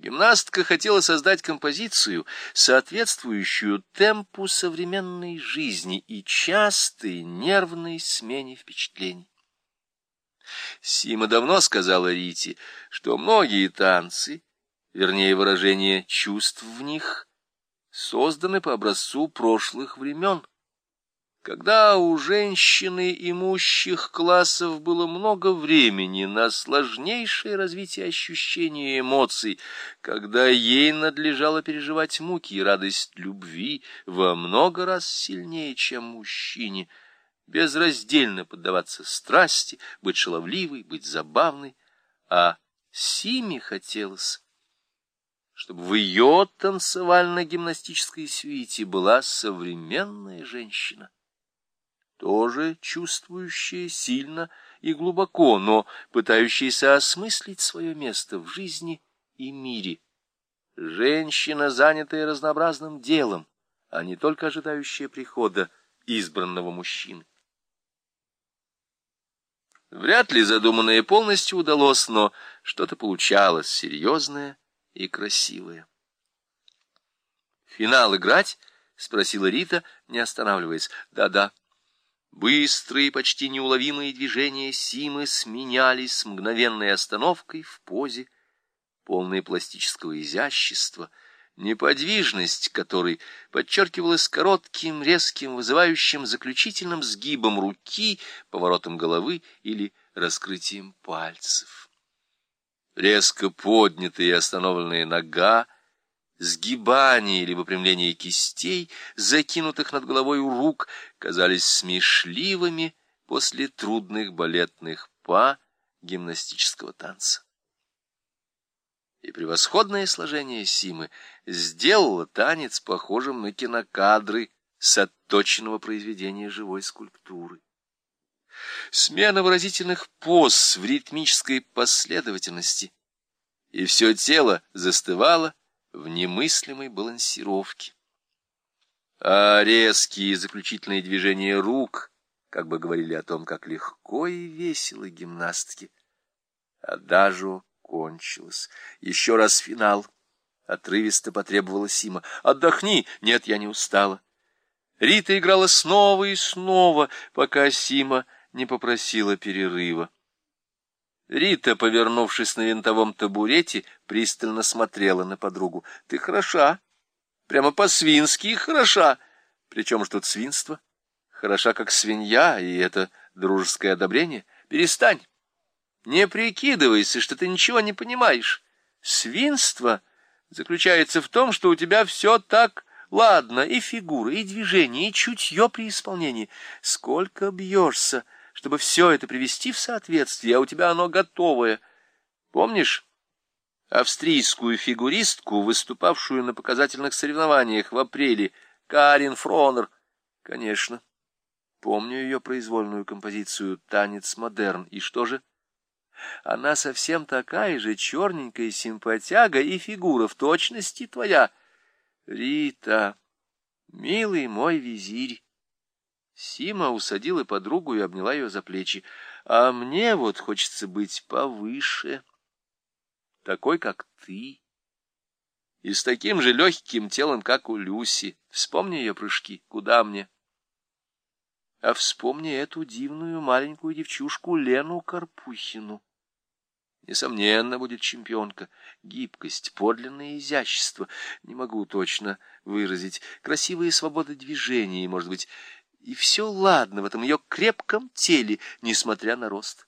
Гимнастка хотела создать композицию, соответствующую темпу современной жизни и частой нервной смене впечатлений. Сима давно сказала Рите, что многие танцы, вернее выражение чувств в них, созданы по образцу прошлых времен, когда у женщины имущих классов было много времени на сложнейшее развитие ощущений и эмоций, когда ей надлежало переживать муки и радость любви во много раз сильнее, чем мужчине, безраздельно поддаваться страсти, быть шаловливой, быть забавной, а Симе хотелось, чтобы в ее танцевально-гимнастической свите была современная женщина, тоже чувствующая сильно и глубоко, но пытающаяся осмыслить свое место в жизни и мире. Женщина, занятая разнообразным делом, а не только ожидающая прихода избранного мужчины. Вряд ли задуманное полностью удалось, но что-то получалось серьезное и красивое. «Финал играть?» — спросила Рита, не останавливаясь. «Да-да». Быстрые, почти неуловимые движения Симы сменялись с мгновенной остановкой в позе, полной пластического изящества, неподвижность которой подчеркивалась коротким, резким, вызывающим заключительным сгибом руки, поворотом головы или раскрытием пальцев. Резко поднятая и остановленная нога, сгибание или выпрямление кистей, закинутых над головой у рук, казались смешливыми после трудных балетных па гимнастического танца. И превосходное сложение Симы сделало танец похожим на кинокадры с отточенного произведения живой скульптуры. Смена выразительных поз в ритмической последовательности, и все тело застывало в немыслимой балансировке. А резкие заключительные движения рук как бы говорили о том, как легко и весело гимнастки. Адажио кончилось. Еще раз финал. Отрывисто потребовала Сима. «Отдохни!» «Нет, я не устала». Рита играла снова и снова, пока Сима не попросила перерыва. Рита, повернувшись на винтовом табурете, пристально смотрела на подругу. «Ты хороша, прямо по-свински хороша. Причем ж тут свинство? Хороша, как свинья, и это дружеское одобрение. Перестань, не прикидывайся, что ты ничего не понимаешь. Свинство заключается в том, что у тебя все так ладно, и фигура, и движение, и чутье при исполнении. Сколько бьешься, чтобы все это привести в соответствие, а у тебя оно готовое. Помнишь австрийскую фигуристку, выступавшую на показательных соревнованиях в апреле, Карин Фронер? Конечно. Помню ее произвольную композицию «Танец модерн». И что же? Она совсем такая же черненькая симпатяга, и фигура в точности твоя. Рита, милый мой визирь. Сима усадила подругу и обняла ее за плечи. А мне вот хочется быть повыше, такой, как ты, и с таким же легким телом, как у Люси. Вспомни ее прыжки. Куда мне? А вспомни эту дивную маленькую девчушку Лену Карпухину. Несомненно, будет чемпионка. Гибкость, подлинное изящество. Не могу точно выразить. Красивая свобода движений, может быть. И все ладно в этом ее крепком теле, несмотря на рост.